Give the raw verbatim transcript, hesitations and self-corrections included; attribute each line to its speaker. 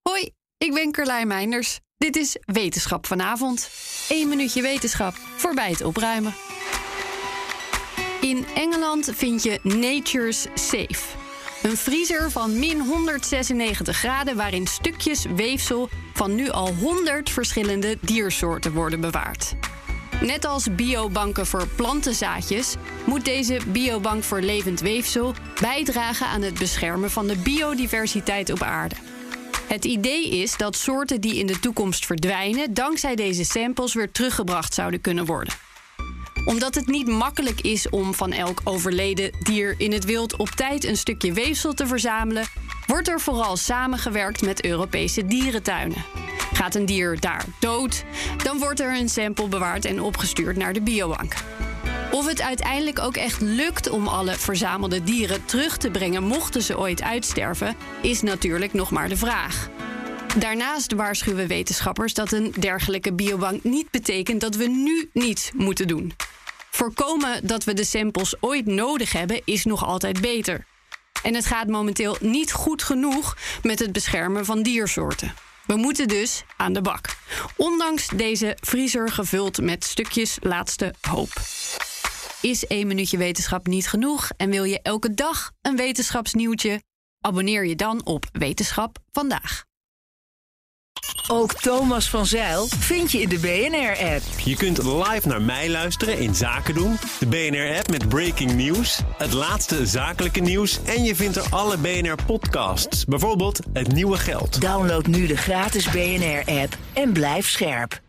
Speaker 1: Hoi, ik ben Carlijn Meinders. Dit is Wetenschap vanavond. Eén minuutje wetenschap voorbij het opruimen. In Engeland vind je Nature's Safe. Een vriezer van min honderdzesennegentig graden... waarin stukjes weefsel van nu al honderd verschillende diersoorten worden bewaard. Net als biobanken voor plantenzaadjes... moet deze biobank voor levend weefsel bijdragen aan het beschermen van de biodiversiteit op aarde. Het idee is dat soorten die in de toekomst verdwijnen... dankzij deze samples weer teruggebracht zouden kunnen worden. Omdat het niet makkelijk is om van elk overleden dier in het wild op tijd een stukje weefsel te verzamelen, wordt er vooral samengewerkt met Europese dierentuinen. Gaat een dier daar dood, dan wordt er een sample bewaard en opgestuurd naar de biobank. Of het uiteindelijk ook echt lukt om alle verzamelde dieren terug te brengen mochten ze ooit uitsterven, is natuurlijk nog maar de vraag. Daarnaast waarschuwen wetenschappers dat een dergelijke biobank niet betekent dat we nu niets moeten doen. Voorkomen dat we de samples ooit nodig hebben is nog altijd beter. En het gaat momenteel niet goed genoeg met het beschermen van diersoorten. We moeten dus aan de bak. Ondanks deze vriezer gevuld met stukjes laatste hoop. Is één minuutje wetenschap niet genoeg en wil je elke dag een wetenschapsnieuwtje? Abonneer je dan op Wetenschap Vandaag.
Speaker 2: Ook Thomas van Zijl vind je in de B N R-app.
Speaker 3: Je kunt live naar mij luisteren in Zaken doen, de B N R-app met breaking news, het laatste zakelijke nieuws en je vindt er alle B N R-podcasts, bijvoorbeeld Het Nieuwe Geld.
Speaker 2: Download nu de gratis B N R-app en blijf scherp.